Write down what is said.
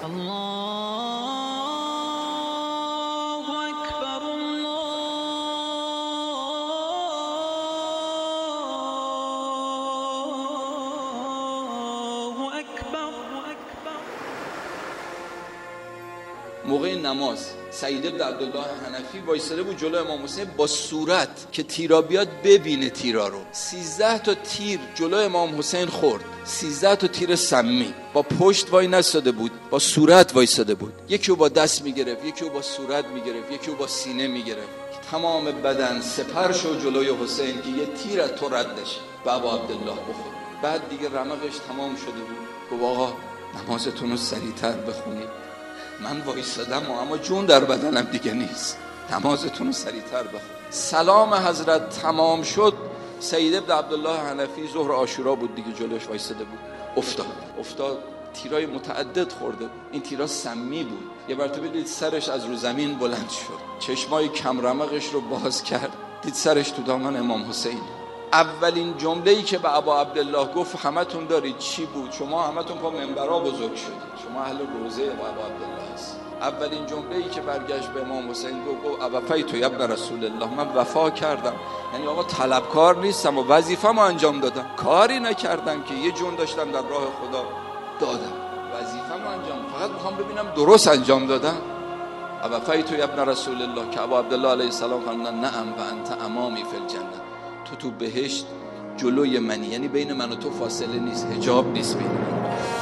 موقع نماز سعید بن عبدالله حنفی وایساده بود جلو امام حسین با صورت که تیرا بیاد ببینه تیرا رو. 13 تا تیر جلو امام حسین خورد، 13 تا تیر سمی. با پشت وای نستاده بود، با صورت وایساده بود. یکی رو با دست میگرفت، یکی رو با صورت میگرفت، یکی رو با سینه میگرفت. تمام بدن سپر شد جلوی حسین که یه تیر از تو رد نشه و ابا عبدالله بخور. بعد دیگه رمقش تمام شده بود. گفت آقا نمازتون رو سریعتر بخونید، من وایسادم اما جون در بدنم دیگه نیست، نمازتون رو سریعتر بخون. سلام حضرت تمام شد، سید بن عبدالله حنفی ظهر عاشورا بود دیگه، جلوش وایساده بود، افتاد تیرای متعدد خورده بود. این تیرا سمی بود. یه مرتبه دید سرش از رو زمین بلند شد، چشمای کم رمقش رو باز کرد، دید سرش تو دامن امام حسین. اولین جمله‌ای که به ابا عبدالله گفت همتون دارید چی بود؟ شما همتون پا منبرا بزرگ شدید، شما اهل روزه ابا عبدالله هست. اولین جمله‌ای که برگشت به امام حسین گفت اوفیت یا ابن رسول الله، من وفا کردم. یعنی آقا طلبکار نیستم و وظیفه‌مو انجام دادم، کاری نکردم که یه جون داشتم در راه خدا دادم، وظیفه‌مو انجام، فقط میخوام ببینم درست انجام دادم. اوفیت یا ابن رسول الله که ابا عبدالله علیه السلام فرمودن نعم و انت امامی فی الجنه، تو بهشت جلوی منی، یعنی بین من و تو فاصله نیست، حجاب نیست بین من.